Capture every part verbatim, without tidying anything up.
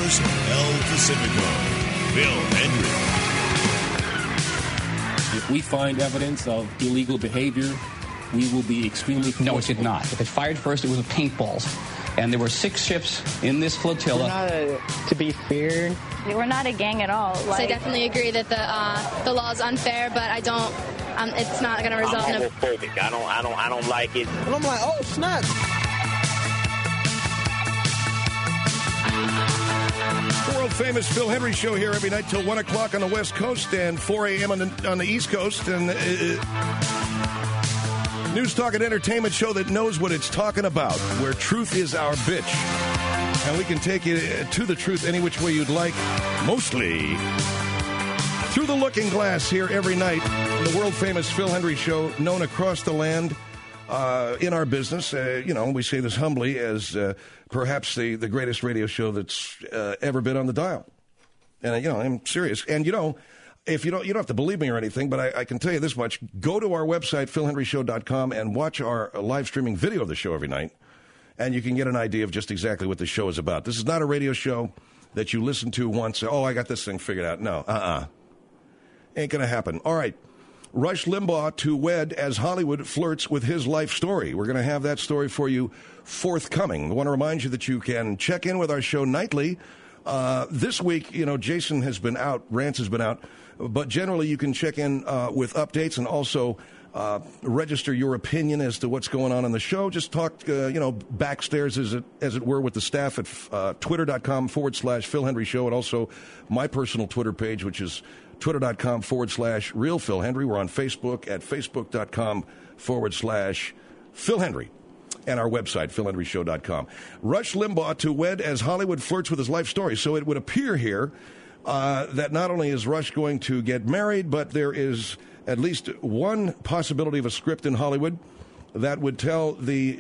source of El Pacifico, Phil Hendry. If we find evidence of illegal behavior, we will be extremely forceful. No, it did not. If it fired first, it was with paintballs. And there were six ships in this flotilla. We're not a, to be feared. We're not a gang at all. Like, so I definitely agree that the uh, the law is unfair, but I don't. Um, it's not going to result I'm in a. homophobic. I don't. I don't. I don't like it. And I'm like, oh snap! The world famous Phil Hendry Show here every night till one o'clock on the West Coast and four a.m. on the on the East Coast, and uh, news, talk, and entertainment show that knows what it's talking about, where truth is our bitch. And we can take you to the truth any which way you'd like, mostly through the looking glass here every night. The world-famous Phil Hendry Show, known across the land uh, in our business. Uh, you know, we say this humbly as uh, perhaps the, the greatest radio show that's uh, ever been on the dial. And, uh, you know, I'm serious. And, you know, if you don't, you don't have to believe me or anything, but I, I can tell you this much. Go to our website, phil hendry show dot com, and watch our live streaming video of the show every night. And you can get an idea of just exactly what the show is about. This is not a radio show that you listen to once. Oh, I got this thing figured out. No, uh-uh. Ain't going to happen. All right. Rush Limbaugh to wed as Hollywood flirts with his life story. We're going to have that story for you forthcoming. I want to remind you that you can check in with our show nightly. Uh, this week, you know, Jason has been out. Rance has been out. But generally, you can check in uh, with updates and also Uh, register your opinion as to what's going on in the show. Just talk, uh, you know, backstairs, as it, as it were, with the staff at uh, twitter.com forward slash Phil Hendry Show, and also my personal Twitter page, which is twitter.com forward slash Real Phil Hendry. We're on Facebook at facebook.com forward slash Phil Hendry, and our website, phil hendry show dot com. Rush Limbaugh to wed as Hollywood flirts with his life story. So it would appear here uh, that not only is Rush going to get married, but there is at least one possibility of a script in Hollywood that would tell the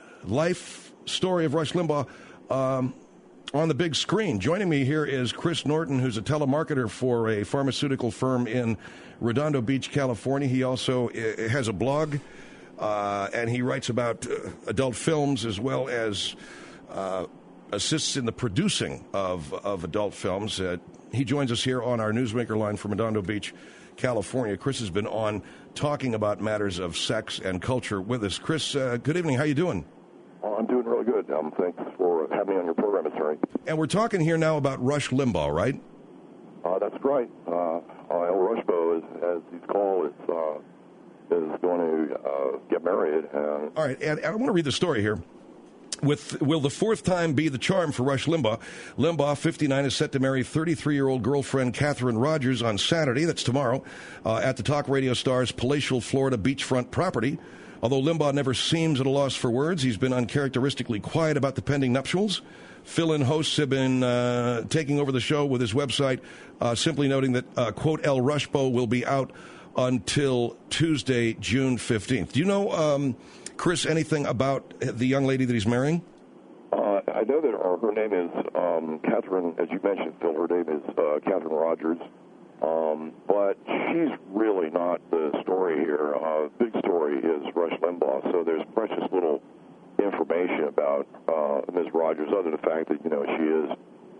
life story of Rush Limbaugh um, on the big screen. Joining me here is Chris Norton, who's a telemarketer for a pharmaceutical firm in Redondo Beach, California. He also uh, has a blog, uh, and he writes about uh, adult films as well as uh, assists in the producing of, of adult films. Uh, he joins us here on our Newsmaker line from Redondo Beach, California. Chris has been on talking about matters of sex and culture with us. Chris, uh, good evening. How you doing? Well, I'm doing really good. Um, thanks for having me on your program, Mister Harry. And we're talking here now about Rush Limbaugh, right? Uh, that's right. Uh, El Rushbo, as, as he's called, is, uh, is going to uh, get married. And All right, and, and I want to read the story here. With will the fourth time be the charm for Rush Limbaugh? Limbaugh, fifty-nine, is set to marry thirty-three-year-old girlfriend Catherine Rogers on Saturday, that's tomorrow, uh, at the talk radio star's palatial Florida beachfront property. Although Limbaugh never seems at a loss for words, he's been uncharacteristically quiet about the pending nuptials. Fill-in hosts have been uh, taking over the show with his website, uh, simply noting that, uh, quote, El Rushbo will be out until Tuesday, June fifteenth. Do you know... Um, Chris, anything about the young lady that he's marrying? Uh, I know that her, her name is um, Catherine, as you mentioned, Phil. Her name is uh, Catherine Rogers. Um, but she's really not the story here. Uh, big story is Rush Limbaugh. So there's precious little information about uh, Miz Rogers, other than the fact that, you know, she is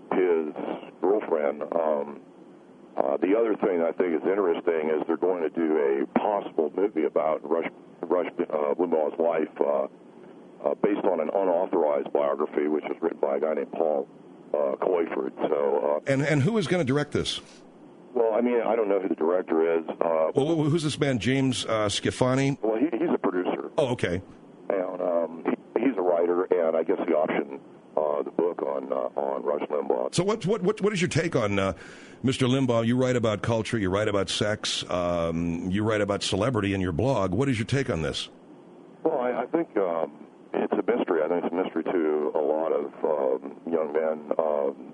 his girlfriend. Um, uh, the other thing I think is interesting is they're going to do a possible movie about Rush Rush uh, Limbaugh's life, uh, uh, based on an unauthorized biography, which was written by a guy named Paul uh, Coyford. So, uh, and and who is going to direct this? Well, I mean, I don't know who the director is. Uh, well, who's this man, James uh, Scifani? Well, he, he's a producer. Oh, okay. And um, he, he's a writer, and I guess he optioned uh, the book on uh, on Rush Limbaugh. So, what what what, what is your take on uh, Mister Limbaugh? You write about culture, you write about sex, um, you write about celebrity in your blog. What is your take on this? Well, I, I think um, it's a mystery. I think it's a mystery to a lot of um, young men um,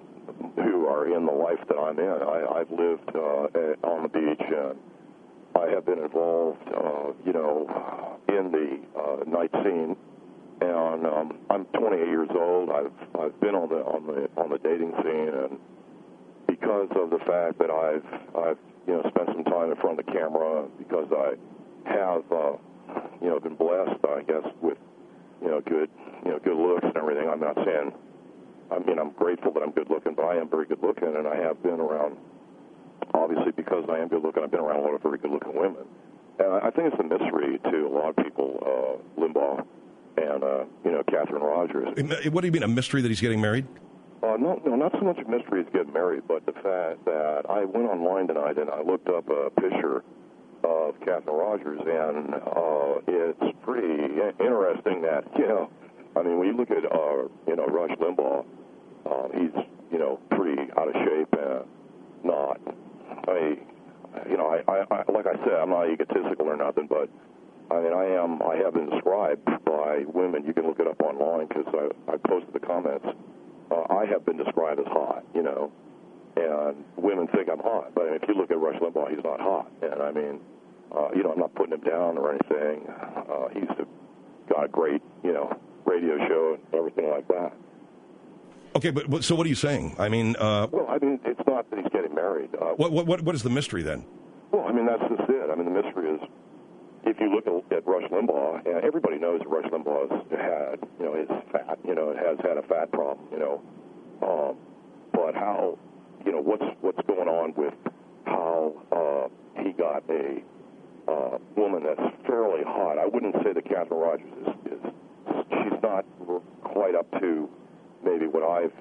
who are in the life that I'm in. I, I've lived uh, on the beach, and I have been involved, uh, you know, in the uh, night scene. And um, I'm twenty-eight years old. I've I've been on the on the on the dating scene, and because of the fact that I've I've you know spent some time in front of the camera, because I have uh, you know been blessed, I guess, with you know good you know good looks and everything. I'm not saying I mean, I'm grateful that I'm good looking, but I am very good looking, and I have been around, obviously because I am good looking, I've been around a lot of very good looking women. And I think it's a mystery to a lot of people, uh, Limbaugh and, uh, you know, Catherine Rogers. What do you mean, a mystery that he's getting married? Uh, no, no, not so much a mystery he's getting married, but the fact that I went online tonight and I looked up a picture of Catherine Rogers, and uh, it's pretty interesting that, you know, I mean, when you look at, uh, you know, Rush Limbaugh, uh, he's, you know, pretty out of shape and not, I, you know, I, I, I, like I said, I'm not egotistical or nothing, but, I mean, I am, I have been described by women, you can look it up online because I, I posted the comments, uh, I have been described as hot, you know, and women think I'm hot, but if you look at Rush Limbaugh, he's not hot, and I mean, uh, you know, I'm not putting him down or anything, uh, he's got a great, you know, radio show and everything like that. Okay, but so what are you saying? I mean, uh, well, I mean, it's not that he's getting married. Uh, what, what what is the mystery then? Well, I mean, that's just it. I mean, the mystery is if you look at, at Rush Limbaugh, and everybody knows that Rush Limbaugh has had, you know, is fat. You know, has had a fat problem. You know, um, but how, you know, what's what's going on with how uh, he got a uh, woman that's fairly hot? I wouldn't say that Catherine Rogers is, is she's not quite up to maybe what I've,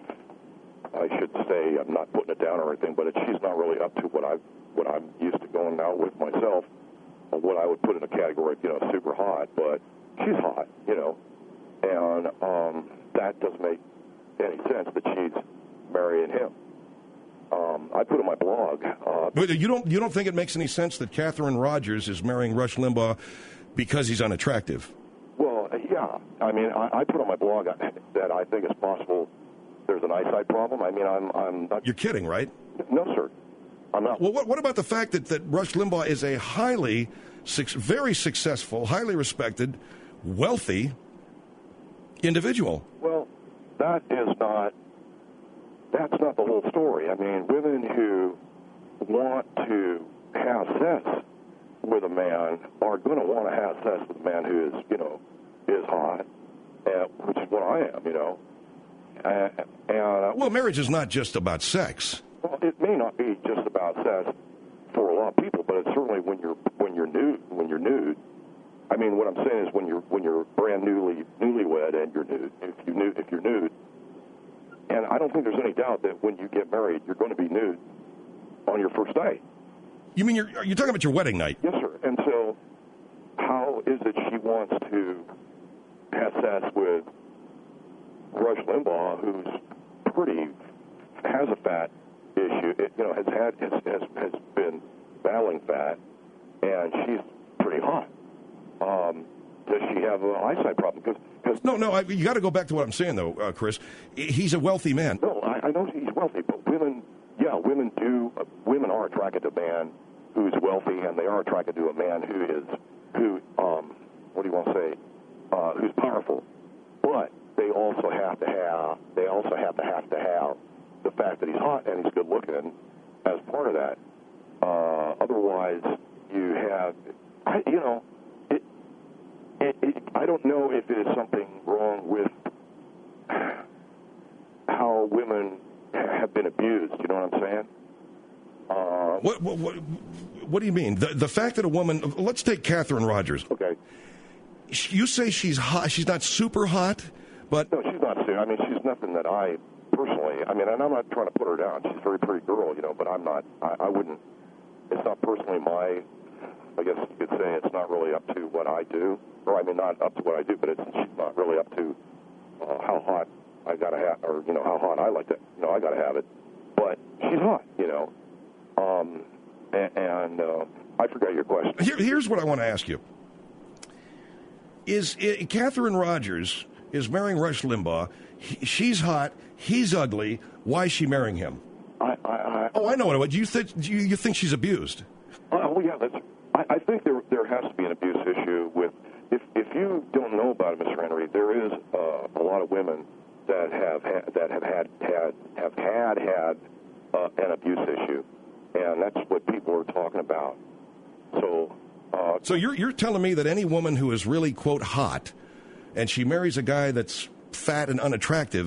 I should say, I'm not putting it down or anything, but it, she's not really up to what I've, what I'm used to going out with myself, or what I would put in a category of, you know, super hot, but she's hot, you know, and um, that doesn't make any sense that she's marrying him. Um, I put in my blog. Uh, but you don't, you don't think it makes any sense that Catherine Rogers is marrying Rush Limbaugh because he's unattractive? Well, yeah. I mean, I, I put on my blog that I think it's possible there's an eyesight problem. I mean, I'm, I'm not. You're kidding, right? No, sir. I'm not. Well, what, what about the fact that, that Rush Limbaugh is a highly, very successful, highly respected, wealthy individual? Well, that is not. That's not the whole story. I mean, women who want to have sex with a man are going to want to have sex with a man who is, you know, is hot, uh, which is what I am, you know. Uh, and uh, well, marriage is not just about sex. Well, it may not be just about sex for a lot of people, but it's certainly when you're when you're nude. When you're nude, I mean, what I'm saying is when you're when you're brand newly newlywed and you're nude. If you nude, if you're nude, and I don't think there's any doubt that when you get married, you're going to be nude on your first day. You mean you're you're talking about your wedding night? Yes, sir. And so, how is it she wants to have sex with Rush Limbaugh, who's pretty has a fat issue? It, you know, has had has, has has been battling fat, and she's pretty hot. Um, does she have an eyesight problem? Because because no, no, I, you got to go back to what I'm saying though, uh, Chris. He's a wealthy man. No, I, I know he's wealthy, but women, yeah, women do. Uh, women are attracted to a man who's wealthy, and they are attracted to a man who is who. Um, what do you want to say? Uh, who's powerful, but they also have to have. They also have to have to have the fact that he's hot and he's good looking as part of that. Uh, otherwise, you have, I, you know, it, it, it, I don't know if it is something wrong with how women have been abused. You know what I'm saying? Uh, what, what, what, what do you mean? The, the fact that a woman, let's take Catherine Rogers. Okay. You say she's hot. She's not super hot, but... No, she's not. I mean, she's nothing that I personally, I mean, and I'm not trying to put her down. She's a very pretty girl, you know, but I'm not, I, I wouldn't, it's not personally my, I guess you could say it's not really up to what I do. Or, I mean, not up to what I do, but it's she's not really up to uh, how hot I got to have, or, you know, how hot I like to, you know, I got to have it. But she's hot, you know. Um, and and uh, I forgot your question. Here, here's what I want to ask you. Is, is Catherine Rogers is marrying Rush Limbaugh. He, she's hot. He's ugly. Why is she marrying him? I, I, I, oh, I know what. Do you think? Do you, you think she's abused? Uh, well, yeah. That's. I, I think there there has to be an abuse issue with. If if you don't know about it, Mister Henry, there is uh, a lot of women that have had, that have had had have had had uh, an abuse issue, and that's what people are talking about. So. Uh, so you're you're telling me that any woman who is really, quote, hot, and she marries a guy that's fat and unattractive,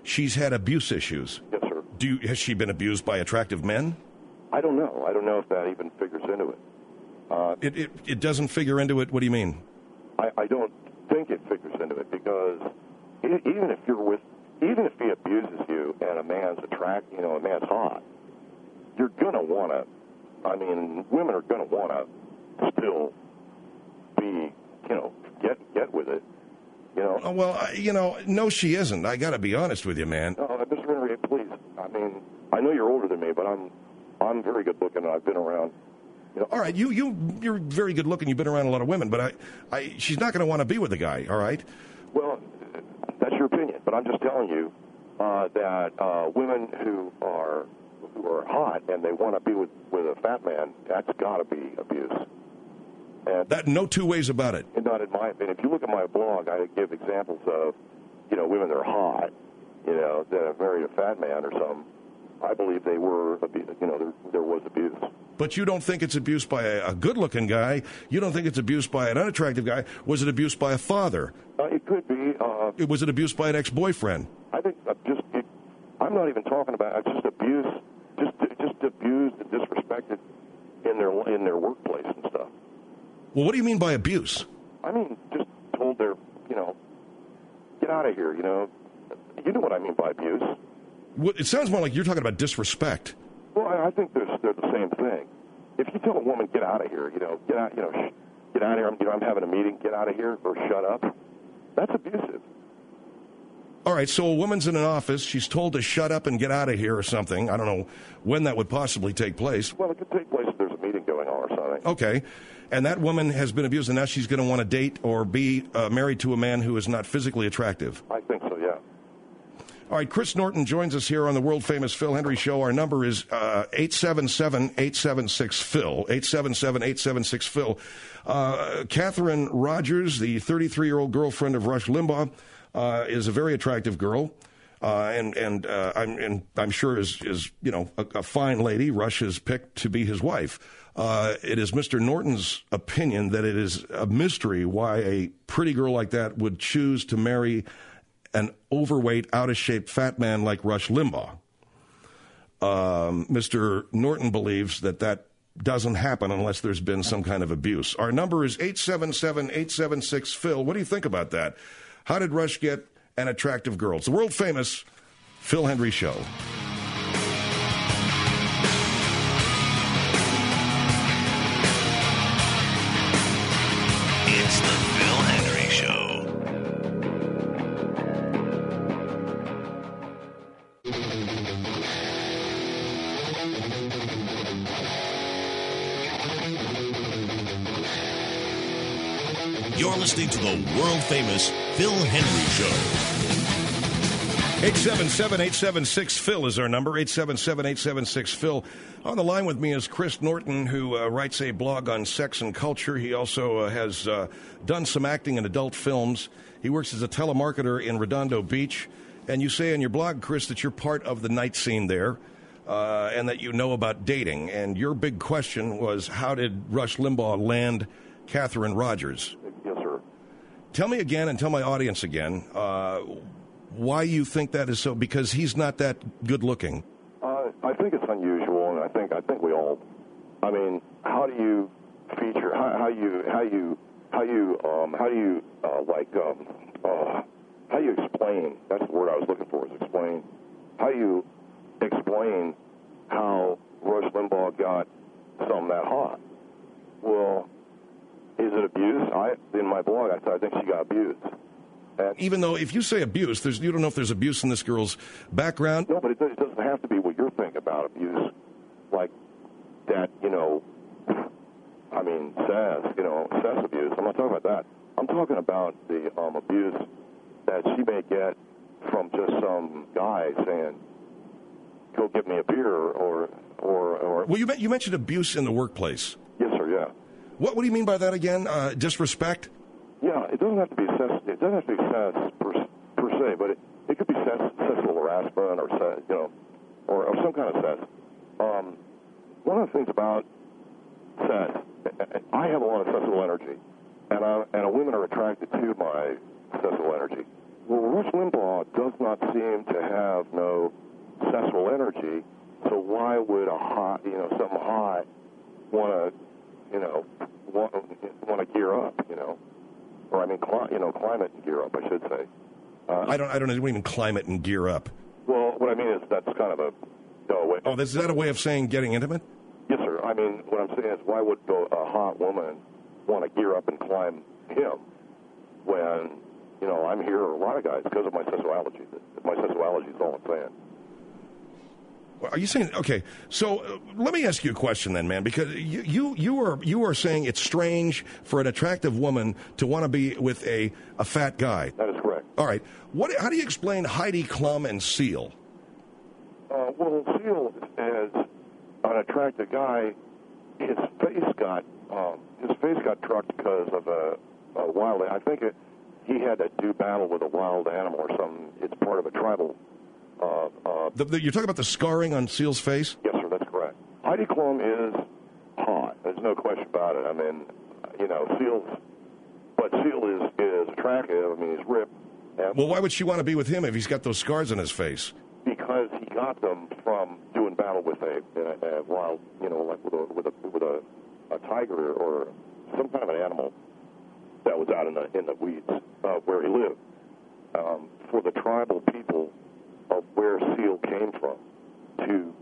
she's had abuse issues. Yes, sir. Do you, has she been abused by attractive men? I don't know. I don't know if that even figures into it. Uh, It, it it doesn't figure into it. What do you mean? I, I don't think it figures into it because e- even if you're with, even if he abuses you and a man's attract, you know, a man's hot, you're gonna wanna. I mean, women are gonna wanna still be, you know, get get with it. You know. Oh, well, I, you know, no, she isn't. I got to be honest with you, man. No, Mister Henry, please. I mean, I know you're older than me, but I'm I'm very good looking, and I've been around. You know, All right, you you you're very good looking. You've been around a lot of women, but I, I she's not going to want to be with the guy. All right. well, that's your opinion, but I'm just telling you uh, that uh, women who are who are hot and they want to be with, with a fat man, that's got to be abuse. And That no two ways about it. not in my opinion. If you look at my blog, I give examples of, you know, women that are hot, you know, that have married a fat man or something. I believe they were, abu- you know, there, there was abuse. But you don't think it's abuse by a, a good-looking guy. You don't think it's abuse by an unattractive guy. Was it abuse by a father? Uh, it could be. Uh, Was it abuse by an ex-boyfriend? I think uh, just. It, I'm not even talking about it's just abuse, just just abused and disrespected in their in their workplace and stuff. Well, what do you mean by abuse? I mean, just told their, you know, get out of here. You know, you know what I mean by abuse. What, it sounds more like you're talking about disrespect. Well, I, I think they're they're the same thing. If you tell a woman get out of here, you know, get out, you know, sh- get out of here. I'm, you know, I'm having a meeting. Get out of here, or shut up. That's abusive. All right, so a woman's in an office. She's told to shut up and get out of here or something. I don't know when that would possibly take place. Well, it could take place if there's a meeting going on or something. Okay. And that woman has been abused, and now she's going to want to date or be uh, married to a man who is not physically attractive. I think so, yeah. All right, Chris Norton joins us here on the world-famous Phil Hendry Show. Our number is uh, eight seven seven, eight seven six, Phil, eight seven seven, eight seven six, Phil. Uh, Catherine Rogers, the thirty-three-year-old girlfriend of Rush Limbaugh, uh, is a very attractive girl. Uh, and and, uh, I'm, and I'm sure is, is you know, a, a fine lady Rush has picked to be his wife. Uh, it is Mister Norton's opinion that it is a mystery why a pretty girl like that would choose to marry an overweight, out-of-shape fat man like Rush Limbaugh. Um, Mister Norton believes that that doesn't happen unless there's been some kind of abuse. Our number is eight seven seven, eight seven six, Phil. What do you think about that? How did Rush get an attractive girl? It's the world-famous Phil Hendry Show. It's the Phil Hendry Show. You're listening to the world-famous Phil Hendry Show. eight seven seven, eight seven six, Phil is our number, eight seven seven, eight seven six, Phil. On the line with me is Chris Norton, who uh, writes a blog on sex and culture. He also uh, has uh, done some acting in adult films. He works as a telemarketer in Redondo Beach. And you say in your blog, Chris, that you're part of the night scene there uh, and that you know about dating. And your big question was, how did Rush Limbaugh land Catherine Rogers? Yes, sir. Tell me again and tell my audience again uh, why you think that is so, because he's not that good looking. Uh, I think it's unusual, and I think I think we all. I mean, how do you feature? How, how you how you how you um, how do you uh, like um, uh, how do you explain? That's the word I was looking for. Is explain. How do you explain how Rush Limbaugh got something that hot? Well, is it abuse? I in my blog I said I think she got abused. And Even though if you say abuse, there's, you don't know if there's abuse in this girl's background. no, but it, it doesn't have to be what you're thinking about abuse, like that. You know, I mean, sass. You know, sass abuse. I'm not talking about that. I'm talking about the um, abuse that she may get from just some guy saying, "Go get me a beer," or or or. Well, you, you mentioned abuse in the workplace. Yes, sir. Yeah. What, what do you mean by that again? Uh, disrespect? Yeah, it doesn't have to be sass. It doesn't have to be sass per, per se, but it, it could be sass, sexual harassment or sass, you know, or, or some kind of sass. Um, one of the things about sass, I have a lot of sexual energy, and I, and women are attracted to my sexual energy. well, Rush Limbaugh does not seem to have no sexual energy, so why would a hot, you know, something hot want to, you know, want, want to gear up, you know? Or, I mean, cli- you know, climate and gear up, I should say. Uh, I don't I don't know what do you mean climate and gear up. Well, what I mean is that's kind of a, no, way. Oh, is that a way of saying getting intimate? Yes, sir. I mean, what I'm saying is why would a hot woman want to gear up and climb him when, you know, I'm here, a lot of guys, because of my sexuality. My sexuality is all I'm saying. Are you saying, okay, so uh, let me ask you a question then, man, because you, you, you, are, you are saying it's strange for an attractive woman to want to be with a, a fat guy. That is correct. All right. What, how do you explain Heidi Klum and Seal? Uh, well, Seal, as an attractive guy, his face got um, his face got trucked because of a, a wild. I think it, he had to do battle with a wild animal or something. It's part of a tribal. Uh, uh, the, the, you're talking about the scarring on Seal's face? Yes, sir. That's correct. Heidi Klum is hot. There's no question about it. I mean, you know, Seal's, but Seal is is attractive. I mean, he's ripped. And well, why would she want to be with him if he's got those scars on his face? Because he got them from doing battle with a, a, a wild, you know, like with a with a with a, a tiger or some kind of an animal that was out in the in the weeds uh, where he lived. Um, for the tribal people of where Seal came from, to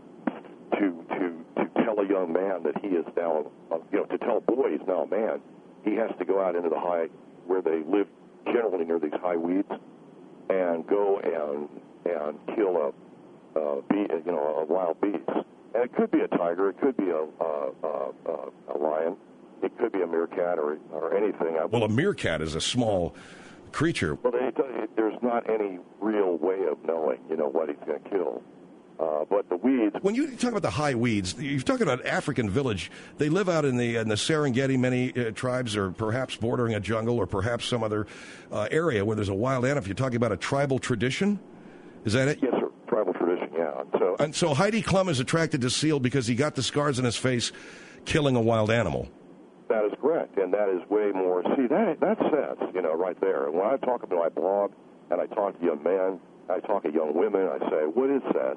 to to to tell a young man that he is now, uh, you know, to tell a boy he's now a man, he has to go out into the high where they live, generally near these high weeds, and go and and kill a, a bee, you know, a wild beast. And it could be a tiger, it could be a a, a, a lion, it could be a meerkat or or anything. Well, a meerkat is a small creature. Well, they, there's not any real way of knowing, you know, what he's going to kill. Uh, but the weeds. When you talk about the high weeds, you're talking about African village. They live out in the in the Serengeti. Many uh, tribes are perhaps bordering a jungle or perhaps some other uh, area where there's a wild animal. If you're talking about a tribal tradition, is that it? Yes, sir. Tribal tradition. Yeah. And so, and so Heidi Klum is attracted to Seal because he got the scars on his face, killing a wild animal. That is correct, and that is way more. See, that that says, you know, right there. And when I talk about my blog, and I talk to young men, I talk to young women, I say, what is that?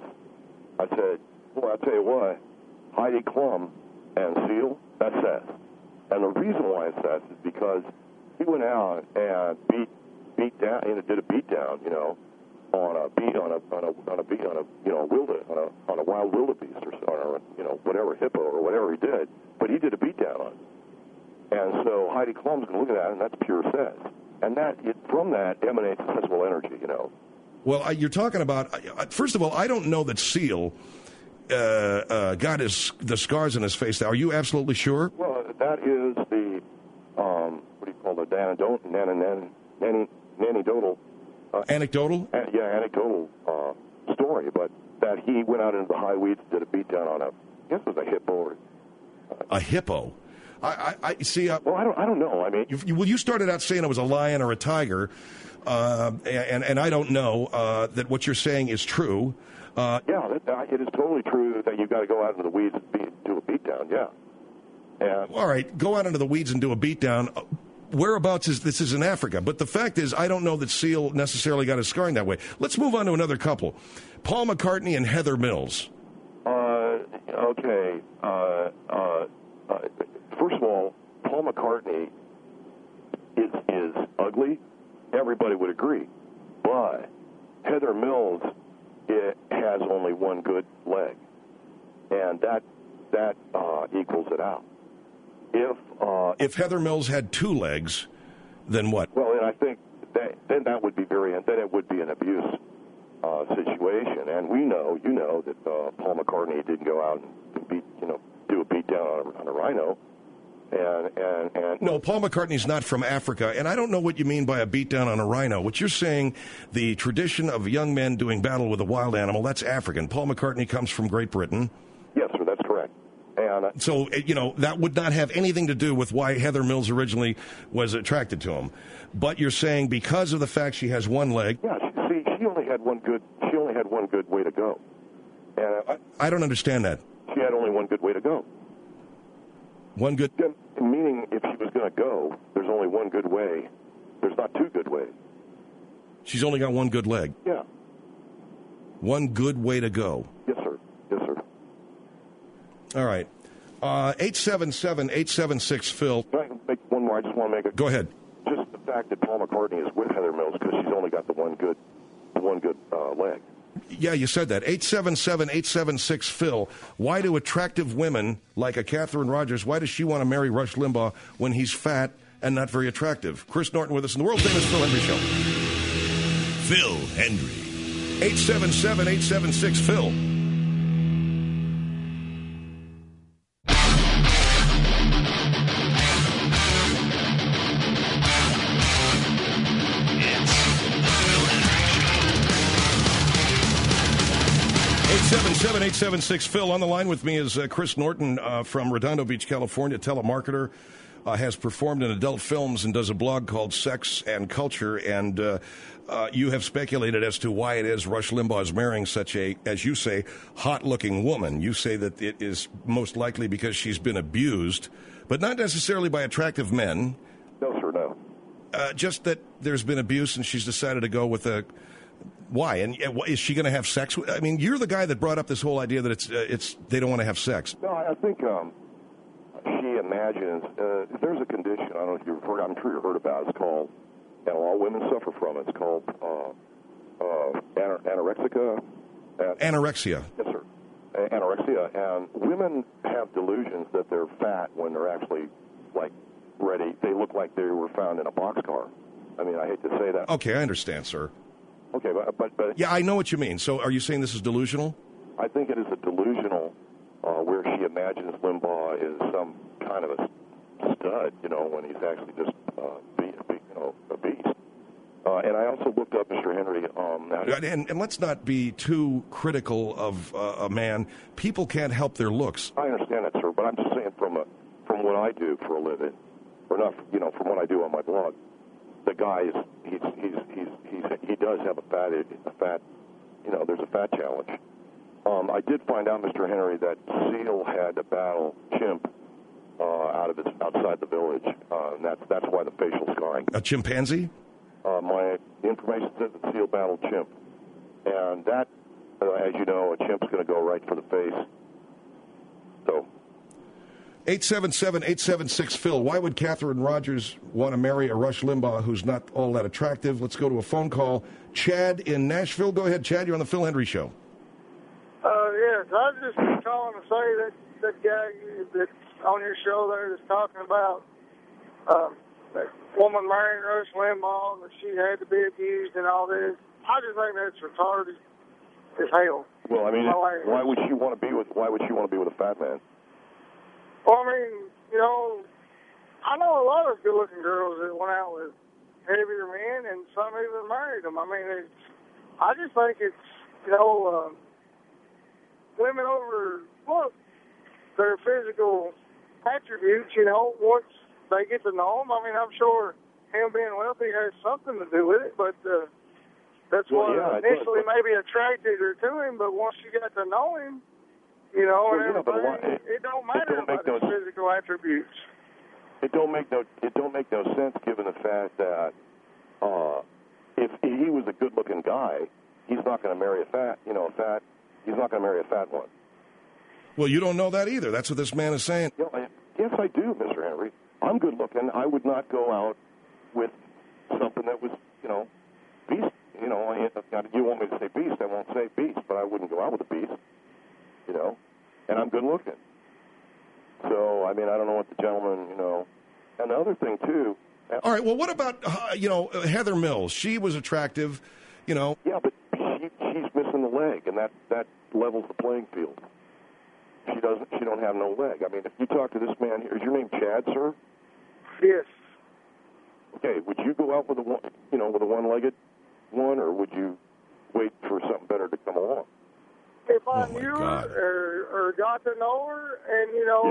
I said, well, I'll tell you what, Heidi Klum and Seal, that's Seth. And the reason why it's Seth is because he went out and beat beat down, you know, did a beat down, you know, on a beat on a on a on a beat on a you know wilde on a on a wild wildebeest or, or you know whatever hippo or whatever he did, but he did a beat down on it. And so Heidi Klum's going to look at that, and that's pure Seth. And that it, from that emanates sexual energy, you know. Well, I, you're talking about, first of all, I don't know that Seal uh, uh, got his the scars on his face. Are you absolutely sure? Well, that is the, um, what do you call it, anecdotal, nanny, nanny, nanny-dotal. Uh, anecdotal? Uh, yeah, anecdotal uh, story, but that he went out into the high weeds and did a beat down on a, I guess it was a hippo. Or, uh, a hippo? I, I, I see. Uh, well, I don't. I don't know. I mean, you, you, well, you started out saying it was a lion or a tiger, uh, and and I don't know uh, that what you're saying is true. Uh, yeah, it, uh, it is totally true that you've got to go out into the weeds and be, do a beatdown. Yeah. And, all right, go out into the weeds and do a beatdown. Whereabouts is this? Is in Africa, but the fact is, I don't know that Seal necessarily got his scarring that way. Let's move on to another couple, Paul McCartney and Heather Mills. Uh, okay. Uh, uh, uh, First of all, Paul McCartney is is ugly. Everybody would agree. But Heather Mills it has only one good leg, and that that uh, equals it out. If uh, if Heather Mills had two legs, then what? Well, and I think that, then that would be very then it would be an abuse uh, situation. And we know, you know, that uh, Paul McCartney didn't go out and beat you know do a beat down on a, on a rhino. And, and, and no, Paul McCartney's not from Africa, and I don't know what you mean by a beatdown on a rhino. What you're saying, the tradition of young men doing battle with a wild animal, that's African. Paul McCartney comes from Great Britain. Yes, sir, that's correct. And uh, so, you know, that would not have anything to do with why Heather Mills originally was attracted to him. But you're saying because of the fact she has one leg. Yeah, see, she only had one good. She only had one good way to go. And uh, I, I don't understand that. She had only one good way to go. One good... Meaning, if she was going to go, there's only one good way. There's not two good ways. She's only got one good leg. Yeah. One good way to go. Yes, sir. Yes, sir. All right. Uh, eight seven seven, eight seven six, Phil. Can I make one more? I just want to make it. Go ahead. Just the fact that Paul McCartney is with Heather Mills because she's only got the one good, the one good uh, leg. Yeah, you said that. eight seven seven, eight seven six, Phil. Why do attractive women like a Catherine Rogers, why does she want to marry Rush Limbaugh when he's fat and not very attractive? Chris Norton with us in the world-famous Phil Hendry Show. Phil Hendry. eight seven seven, eight seven six, Phil. eight seven seven, eight seven six, Phil. On the line with me is uh, Chris Norton uh, from Redondo Beach, California, telemarketer, uh, has performed in adult films and does a blog called Sex and Culture. And uh, uh, you have speculated as to why it is Rush Limbaugh is marrying such a, as you say, hot-looking woman. You say that it is most likely because she's been abused, but not necessarily by attractive men. No, sir, no. Uh, just that there's been abuse and she's decided to go with a... Why? And uh, is she going to have sex? I mean, you're the guy that brought up this whole idea that it's uh, it's they don't want to have sex. No, I think um, she imagines uh, there's a condition. I don't know if you've heard. I'm sure you heard about. It's called, and all women suffer from it. It's called uh, uh, anar- anorexica. And, Anorexia. Yes, sir. A- anorexia, and women have delusions that they're fat when they're actually like ready. They look like they were found in a boxcar. I mean, I hate to say that. Okay, I understand, sir. Okay, but, but, but yeah, I know what you mean. So, are you saying this is delusional? I think it is a delusional uh, where she imagines Limbaugh is some kind of a stud, you know, when he's actually just uh, be, be, you know, a beast. Uh, and I also looked up Mister Henry. Um, and, and let's not be too critical of uh, a man. People can't help their looks. I understand that, sir, but I'm just saying from a, from what I do for a living, or not, you know, from what I do on my blog. The guy is he's he's he's he's he does have a fat a fat you know there's a fat challenge. Um, I did find out, Mister Henry, that Seal had to battle Chimp uh, out of his outside the village, uh, and that's that's why the facial scarring. A chimpanzee? Uh, my the information says that Seal battled Chimp, and that, uh, as you know, a chimp's going to go right for the face. So. eight seven seven, eight seven six, Phil. Why would Catherine Rogers want to marry a Rush Limbaugh who's not all that attractive? Let's go to a phone call. Chad in Nashville. Go ahead, Chad. You're on the Phil Hendry Show. Uh, yes, I was just calling to say that that guy that's on your show there that's talking about um, that woman marrying Rush Limbaugh, that she had to be abused and all this. I just think that's retarded as hell. Well, I mean, why would she want to be with? Why would she want to be with a fat man? Well, I mean, you know, I know a lot of good-looking girls that went out with heavier men, and some even married them. I mean, it's, I just think it's, you know, uh, women overlook their physical attributes, you know, once they get to know them. I mean, I'm sure him being wealthy has something to do with it, but uh, that's well, what yeah, initially maybe attracted her to him, but once she got to know him, you know, well, and yeah, but everything, lot, it, it don't matter it don't about make his no, physical attributes. It don't make no it don't make no sense given the fact that uh, if he was a good-looking guy, he's not going to marry a fat, you know, a fat. He's not going to marry a fat one. Well, you don't know that either. That's what this man is saying. You know, I, yes, I do, Mister Henry. I'm good-looking. I would not go out with something that was, you know, beast. You know, I, you want me to say beast? I won't say beast, but I wouldn't go out with a beast. You know, and I'm good looking. So, I mean, I don't know what the gentleman, you know. And the other thing, too. All right, well, what about, uh, you know, Heather Mills? She was attractive, you know. Yeah, but she, she's missing the leg, and that, that levels the playing field. She doesn't, she don't have no leg. I mean, if you talk to this man here, is your name Chad, sir? Yes. Okay, would you go out with a one, you know, with a one-legged one, or would you wait for something better to come along? If I Oh, my knew God. her or, or got to know her, and, you know,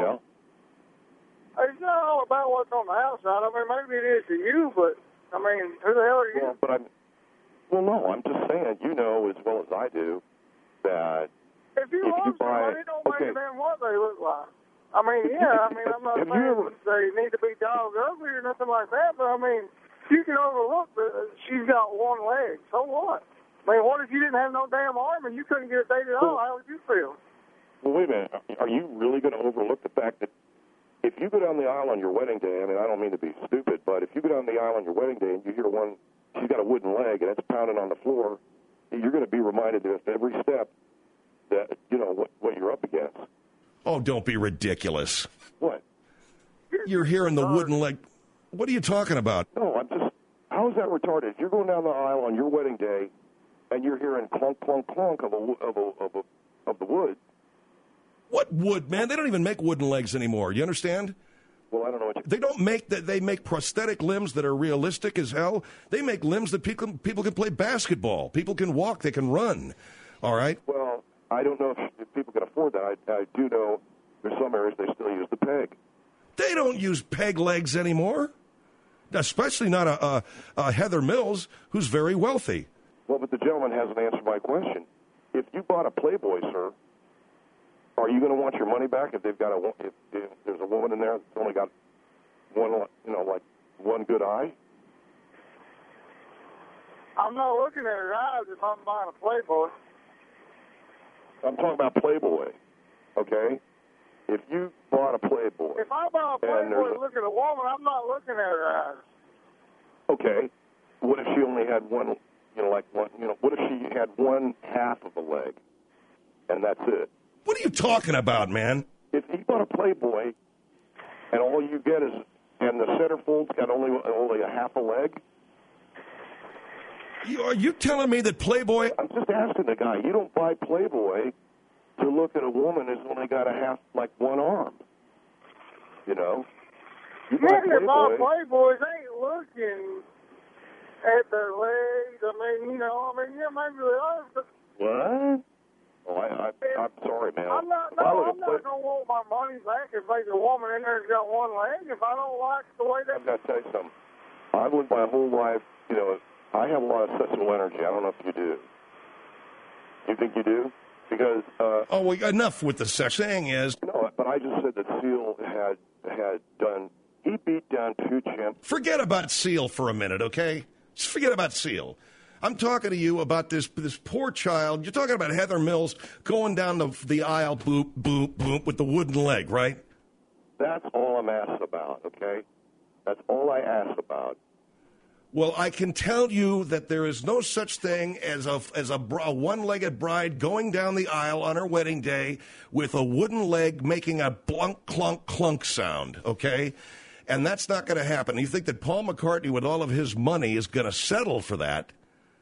Yeah. it's not all about what's on the outside. I mean, maybe it is to you, but, I mean, who the hell are you? Well, but I'm, well, no, I'm just saying, you know as well as I do that if you if love you buy, somebody, it don't okay. matter then what they look like. I mean, yeah, I mean, I'm not Have you saying ever- they need to be dog ugly or nothing like that, but, I mean, you can overlook that she's got one leg, so what? I mean, what if you didn't have no damn arm and you couldn't get a date at all? How would you feel? Well, wait a minute. Are you really going to overlook the fact that if you go down the aisle on your wedding day, I mean, I don't mean to be stupid, but if you go down the aisle on your wedding day and you hear one, she's got a wooden leg and it's pounding on the floor, you're going to be reminded of every step that, you know, what, what you're up against. Oh, don't be ridiculous. What? You're hearing the wooden leg. What are you talking about? No, I'm just, how is that retarded? If you're going down the aisle on your wedding day and you're hearing clunk, clunk, clunk of, a, of, a, of, a, of the wood. What wood, man? They don't even make wooden legs anymore. You understand? Well, I don't know what you... They don't make that. They make prosthetic limbs that are realistic as hell. They make limbs that people people can play basketball. People can walk. They can run. All right? Well, I don't know if, if people can afford that. I, I do know there's some areas they still use the peg. They don't use peg legs anymore, especially not a, a, a Heather Mills, who's very wealthy. Well, but the gentleman hasn't answered my question. If you bought a Playboy, sir, are you going to want your money back if they've got a if, if there's a woman in there that's only got one, you know, like one good eye? I'm not looking at her eyes if I'm buying a Playboy. I'm talking about Playboy, okay? If you bought a Playboy... If I buy a Playboy and look at a woman, I'm not looking at her eyes. Okay. What if she only had one, you know, like one, you know, what if she had one half of a leg, and that's it? What are you talking about, man? If you bought a Playboy, and all you get is, and the centerfold's got only only a half a leg... You, are you telling me that Playboy... I'm just asking the guy. You don't buy Playboy to look at a woman who's only got a half, like one arm. You know? You buy Yeah, Playboy... Playboys ain't looking at their legs. I mean, you know, I mean, yeah, maybe they are, but... What? Oh, I, I, I'm sorry, man. I'm not, no, I'm not going to want my money back if there's a woman in there's got one leg. If I don't like the way that... I've got to tell you something. I've lived my whole life, you know, I have a lot of sexual energy. I don't know if you do. You think you do? Because... Uh, oh, well, enough with the sex. Thing is... No, but I just said that Seal had, had done... He beat down two chimps. Forget about Seal for a minute, okay? Just forget about Seal. I'm talking to you about this this poor child. You're talking about Heather Mills going down the, the aisle, boop, boop, boop, with the wooden leg, right? That's all I'm asked about, okay? That's all I asked about. Well, I can tell you that there is no such thing as a as a, a one-legged bride going down the aisle on her wedding day with a wooden leg making a blunk, clunk, clunk sound, okay? And that's not going to happen. You think that Paul McCartney, with all of his money, is going to settle for that?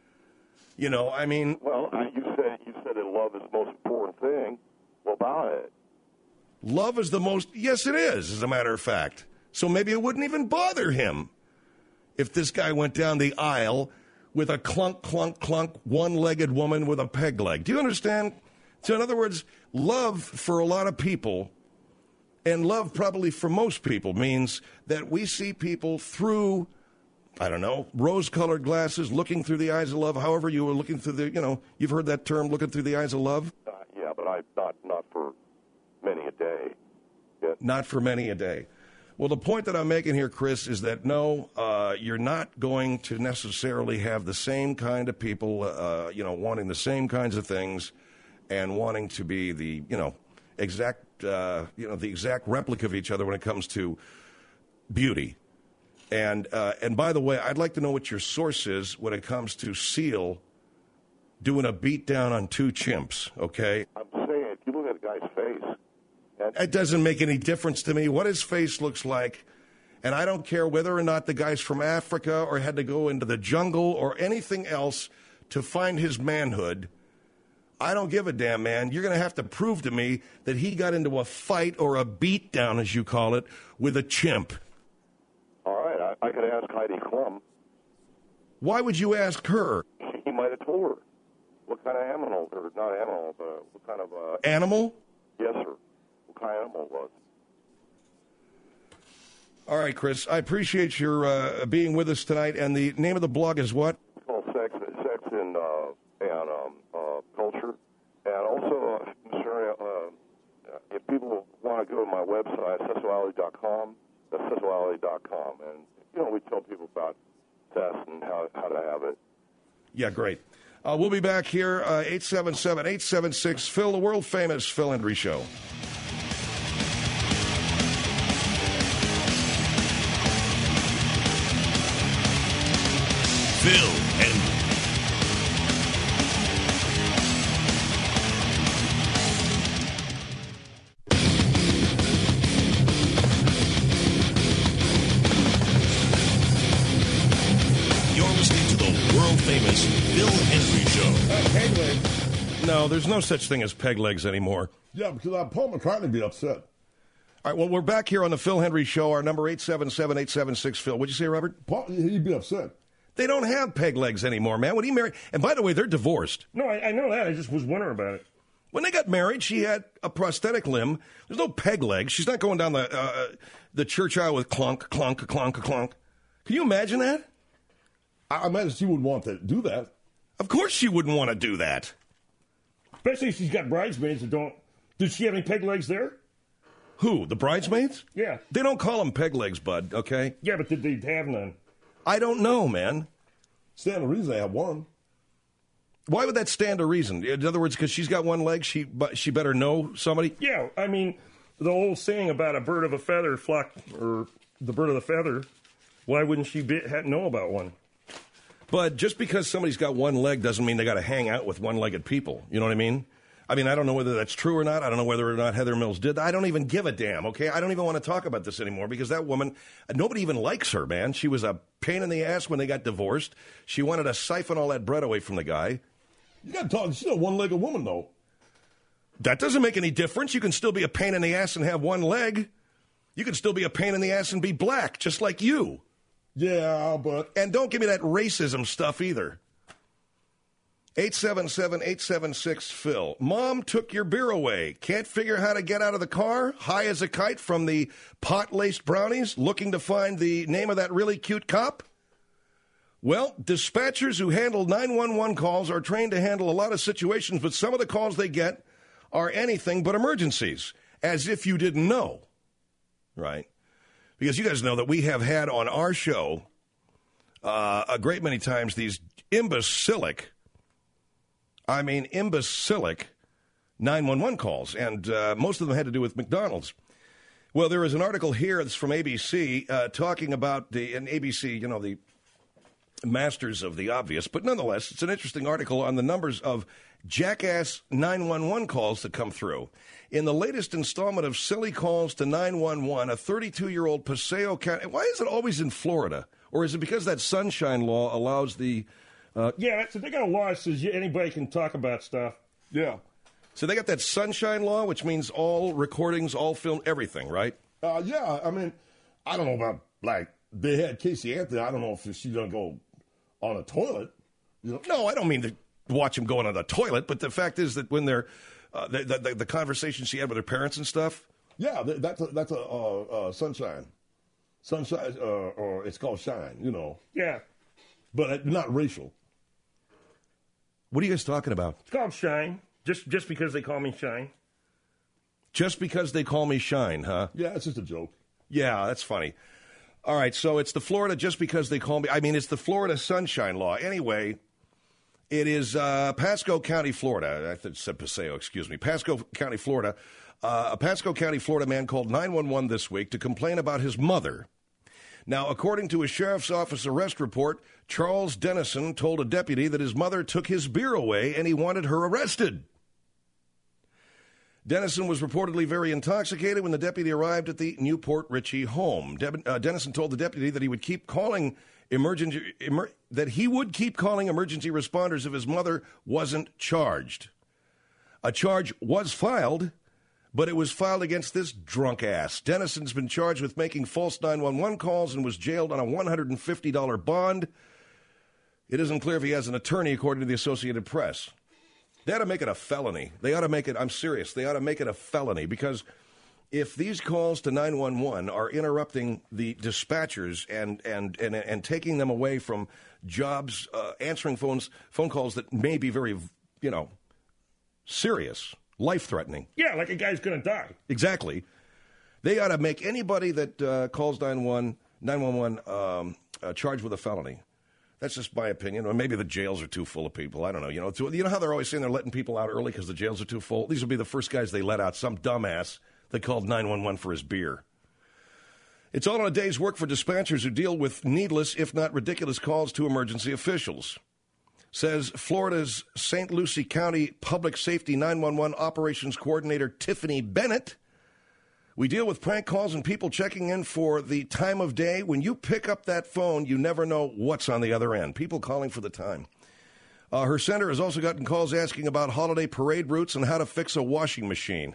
You know, I mean... Well, you said you said that love is the most important thing. Well, about it. Love is the most... Yes, it is, as a matter of fact. So maybe it wouldn't even bother him if this guy went down the aisle with a clunk, clunk, clunk, one-legged woman with a peg leg. Do you understand? So in other words, love for a lot of people, and love probably for most people, means that we see people through... I don't know, rose-colored glasses, looking through the eyes of love, however you were looking through the, you know, you've heard that term, looking through the eyes of love? Uh, yeah, but I not not for many a day. Yeah. Not for many a day. Well, the point that I'm making here, Chris, is that no, uh, you're not going to necessarily have the same kind of people, uh, you know, wanting the same kinds of things and wanting to be the, you know, exact, uh, you know, the exact replica of each other when it comes to beauty. And uh, and by the way, I'd like to know what your source is when it comes to Seal doing a beatdown on two chimps, okay? I'm saying, if you look at the guy's face... It doesn't make any difference to me what his face looks like, and I don't care whether or not the guy's from Africa or had to go into the jungle or anything else to find his manhood. I don't give a damn, man. You're going to have to prove to me that he got into a fight or a beatdown, as you call it, with a chimp. All right, I, I could ask Heidi Klum. Why would you ask her? He might have told her what kind of animal, or not animal, but what kind of... Uh, animal? Yes, sir. What kind of animal it was. All right, Chris, I appreciate your uh, being with us tonight, and the name of the blog is what? It's called Sex, Sex and, uh, and um, uh, Culture. And also, uh, Mister Uh, if people want to go to my website, sexuality dot com, that's sexuality dot com. And, you know, we tell people about test and how, how to have it. Yeah, great. Uh, we'll be back here, uh, eight seven seven, eight seven six, Phil, the world-famous Phil Hendrie Show. Phil Hendrie. You're listening to the world-famous Phil Hendrie Show. Uh, peg legs. No, there's no such thing as peg legs anymore. Yeah, because uh, Paul McCartney would be upset. All right, well, we're back here on the Phil Hendrie Show. Our number eight seven seven, eight seven six, Phil. What'd you say, Robert? Paul, he'd be upset. They don't have peg legs anymore, man. When he married, and by the way, they're divorced. No, I, I know that. I just was wondering about it. When they got married, she had a prosthetic limb. There's no peg legs. She's not going down the uh, the church aisle with clunk, clunk, clunk, clunk. Can you imagine that? I imagine she would want to do that. Of course she wouldn't want to do that. Especially if she's got bridesmaids that don't... Did she have any peg legs there? Who, the bridesmaids? Yeah. They don't call them peg legs, bud, okay? Yeah, but did they have none? I don't know, man. Stand to reason they have one. Why would that stand to reason? In other words, because she's got one leg, she she better know somebody? Yeah, I mean, the old saying about a bird of a feather flock, or the bird of the feather, why wouldn't she be, ha- know about one? But just because somebody's got one leg doesn't mean they got to hang out with one-legged people. You know what I mean? I mean, I don't know whether that's true or not. I don't know whether or not Heather Mills did. I don't even give a damn, okay? I don't even want to talk about this anymore because that woman, nobody even likes her, man. She was a pain in the ass when they got divorced. She wanted to siphon all that bread away from the guy. You got to talk. She's a one-legged woman, though. That doesn't make any difference. You can still be a pain in the ass and have one leg. You can still be a pain in the ass and be black, just like you. Yeah, but... And don't give me that racism stuff either. eight seven seven, eight seven six, Phil. Mom took your beer away. Can't figure how to get out of the car? High as a kite from the pot-laced brownies, looking to find the name of that really cute cop? Well, dispatchers who handle nine one one calls are trained to handle a lot of situations, but some of the calls they get are anything but emergencies, as if you didn't know, right? Because you guys know that we have had on our show uh, a great many times these imbecilic, I mean imbecilic nine one one calls, and uh, most of them had to do with McDonald's. Well, there is an article here that's from A B C uh, talking about the, and A B C, you know, the masters of the obvious, but nonetheless, it's an interesting article on the numbers of jackass nine one one calls that come through. In the latest installment of Silly Calls to nine one one, a thirty-two-year-old Paseo County... Why is it always in Florida? Or is it because that sunshine law allows the... Uh, yeah, so they got a law that says anybody can talk about stuff. Yeah. So they got that sunshine law, which means all recordings, all film, everything, right? Uh, yeah, I mean, I don't know about, like, they had Casey Anthony. I don't know if she's going to go on a toilet. You know? No, I don't mean to watch him going on the toilet, but the fact is that when they're... Uh, the, the, the conversation she had with her parents and stuff? Yeah, that's a, that's a uh, uh, sunshine. Sunshine, uh, or it's called shine, you know. Yeah. But not racial. What are you guys talking about? It's called Shine, just just because they call me Shine. Just because they call me Shine, huh? Yeah, it's just a joke. Yeah, that's funny. All right, so it's the Florida just because they call me... I mean, it's the Florida sunshine law. Anyway... It is uh, Pasco County, Florida. I said Paseo, excuse me. Pasco County, Florida. Uh, a Pasco County, Florida man called nine one one this week to complain about his mother. Now, according to a sheriff's office arrest report, Charles Dennison told a deputy that his mother took his beer away and he wanted her arrested. Dennison was reportedly very intoxicated when the deputy arrived at the Newport Richey home. De- uh, Dennison told the deputy that he would keep calling emergency emer- that he would keep calling emergency responders if his mother wasn't charged. A charge was filed, but it was filed against this drunk ass. Dennison's been charged with making false nine one one calls and was jailed on a one hundred fifty dollars bond. It isn't clear if he has an attorney, according to the Associated Press. They ought to make it a felony. They ought to make it, I'm serious, they ought to make it a felony because if these calls to nine one one are interrupting the dispatchers and and, and, and taking them away from jobs, uh, answering phones, phone calls that may be very, you know, serious, life-threatening. Yeah, like a guy's going to die. Exactly. They ought to make anybody that uh, calls nine one one um, uh, charged with a felony. That's just my opinion. Or maybe the jails are too full of people. I don't know. You know, it's, you know how they're always saying they're letting people out early because the jails are too full? These will be the first guys they let out. Some dumbass that called nine one one for his beer. It's all in a day's work for dispatchers who deal with needless, if not ridiculous, calls to emergency officials. Says Florida's Saint Lucie County Public Safety nine one one Operations Coordinator Tiffany Bennett. We deal with prank calls and people checking in for the time of day. When you pick up that phone, you never know what's on the other end. People calling for the time. Uh, her center has also gotten calls asking about holiday parade routes and how to fix a washing machine.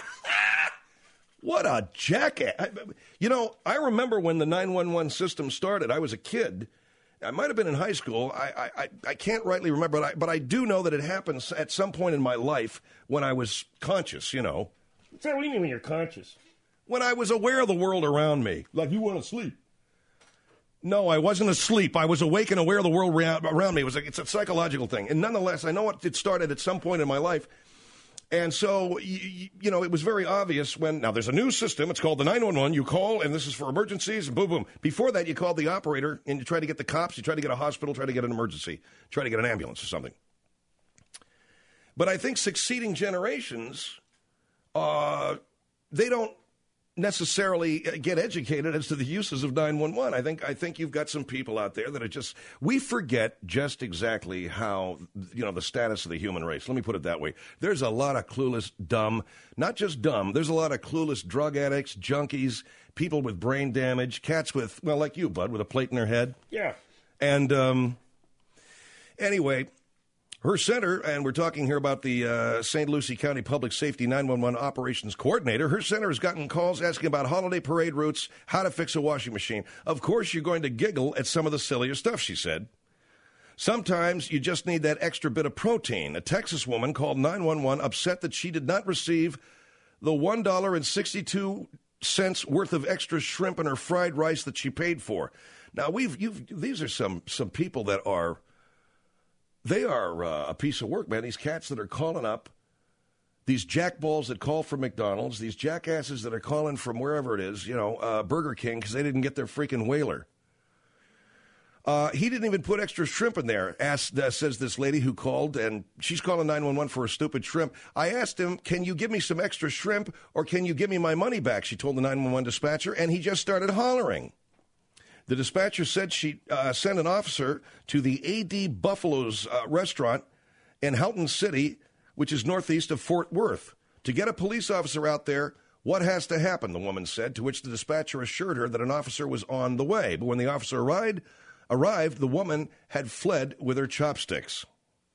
What a jackass. You know, I remember when the nine one one system started. I was a kid. I might have been in high school. I I, I can't rightly remember, but I, but I do know that it happened at some point in my life when I was conscious, you know. What's that? What do you mean when you're conscious? When I was aware of the world around me. Like you weren't asleep. No, I wasn't asleep. I was awake and aware of the world around me. It was a, it's a psychological thing. And nonetheless, I know it, it started at some point in my life. And so, you, you know, it was very obvious when, now there's a new system, it's called the nine one one, you call, and this is for emergencies, and boom, boom. Before that, you called the operator, and you try to get the cops, you try to get a hospital, try to get an emergency, try to get an ambulance or something. But I think succeeding generations, uh, they don't necessarily get educated as to the uses of nine one one. I think I think you've got some people out there that are just, we forget just exactly how, you know, the status of the human race. Let me put it that way. There's a lot of clueless, dumb, not just dumb, there's a lot of clueless drug addicts, junkies, people with brain damage, cats with, well, like you, Bud, with a plate in their head. Yeah. And um, anyway, her center, and we're talking here about the uh, Saint Lucie County Public Safety nine one one Operations Coordinator. Her center has gotten calls asking about holiday parade routes, how to fix a washing machine. Of course, you're going to giggle at some of the sillier stuff, she said. Sometimes you just need that extra bit of protein. A Texas woman called nine one one upset that she did not receive the one dollar and sixty-two cents worth of extra shrimp in her fried rice that she paid for. Now, we've you've, these are some some people that are... They are uh, a piece of work, man. These cats that are calling up, these jackballs that call from McDonald's, these jackasses that are calling from wherever it is, you know, uh, Burger King, because they didn't get their freaking whaler. Uh, he didn't even put extra shrimp in there, asked, uh, says this lady who called, and she's calling nine one one for a stupid shrimp. I asked him, can you give me some extra shrimp, or can you give me my money back, she told the nine one one dispatcher, and he just started hollering. The dispatcher said she uh, sent an officer to the A D Buffalo's uh, restaurant in Houghton City, which is northeast of Fort Worth. To get a police officer out there, what has to happen, the woman said, to which the dispatcher assured her that an officer was on the way. But when the officer arrived, arrived the woman had fled with her chopsticks.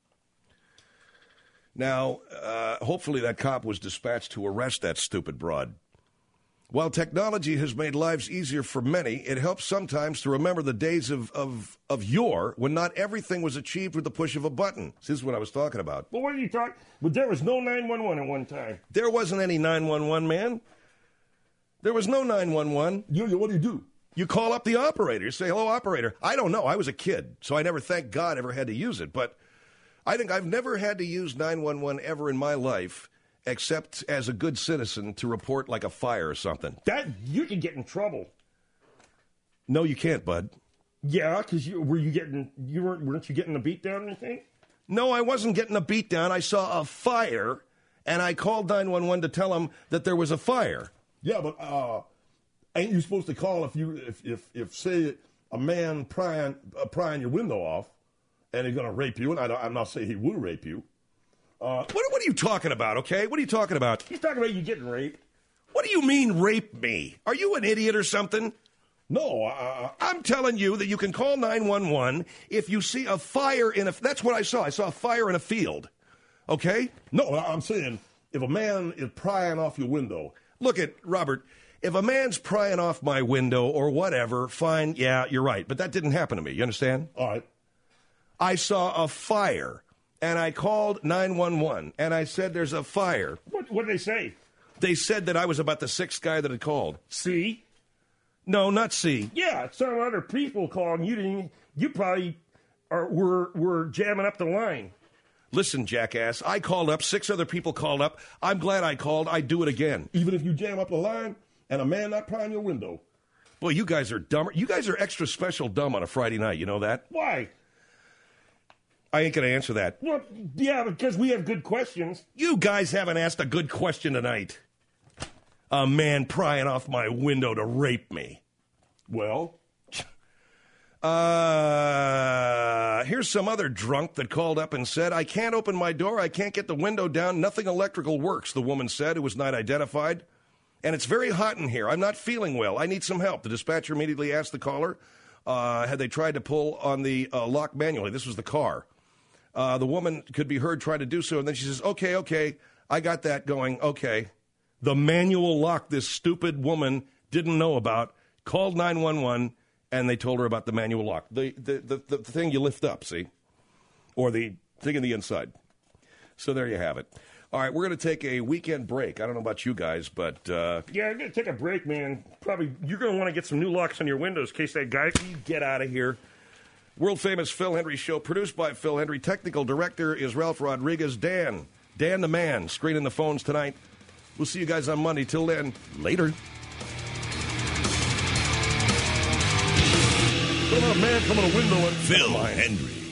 Now, uh, hopefully that cop was dispatched to arrest that stupid broad. While technology has made lives easier for many, it helps sometimes to remember the days of, of, of yore when not everything was achieved with the push of a button. This is what I was talking about. Well, what are you talking? But there was no nine one one at one time. There wasn't any nine one one, man. There was no nine one one. You, what do you do? You call up the operator. You say, hello, operator. I don't know. I was a kid, so I never, thank God, ever had to use it. But I think I've never had to use nine one one ever in my life, except as a good citizen to report like a fire or something. That you can get in trouble. No, you can't, bud. Yeah, because you were you getting you weren't weren't you getting a beat down or anything? No, I wasn't getting a beat down. I saw a fire, and I called nine one one to tell them that there was a fire. Yeah, but uh, ain't you supposed to call if you if if, if say a man prying uh, prying your window off, and he's going to rape you? And I, I'm not saying he will rape you. Uh, what, what are you talking about, okay? What are you talking about? He's talking about you getting raped. What do you mean, rape me? Are you an idiot or something? No. Uh, I'm telling you that you can call nine one one if you see a fire in a... That's what I saw. I saw a fire in a field, okay? No, I'm saying if a man is prying off your window... Look at, Robert, if a man's prying off my window or whatever, fine, yeah, you're right. But that didn't happen to me. You understand? All right. I saw a fire. And I called nine one one, and I said there's a fire. What what did they say? They said that I was about the sixth guy that had called. C? No, not C. Yeah, some other people called, and you didn't. You probably are, were, were jamming up the line. Listen, jackass, I called up, six other people called up. I'm glad I called. I'd do it again. Even if you jam up the line and a man not prying your window. Boy, you guys are dumber. You guys are extra special dumb on a Friday night. You know that? Why? I ain't going to answer that. Well, yeah, because we have good questions. You guys haven't asked a good question tonight. A man prying off my window to rape me. Well, uh, here's some other drunk that called up and said, I can't open my door. I can't get the window down. Nothing electrical works, the woman said, who was not identified. And it's very hot in here. I'm not feeling well. I need some help. The dispatcher immediately asked the caller, uh, had they tried to pull on the uh, lock manually. This was the car. Uh, the woman could be heard trying to do so, and then she says, okay, okay, I got that going, okay. The manual lock this stupid woman didn't know about, called nine one one, and they told her about the manual lock. The, the, the, the thing you lift up, see? Or the thing in the inside. So there you have it. All right, we're going to take a weekend break. I don't know about you guys, but... Uh, yeah, I'm going to take a break, man. Probably you're going to want to get some new locks on your windows in case that guy... Get out of here. World-famous Phil Hendry Show, produced by Phil Hendry. Technical director is Ralph Rodriguez. Dan, Dan the man, screening the phones tonight. We'll see you guys on Monday. Till then, later. What about a man coming to window and... Phil Hendry.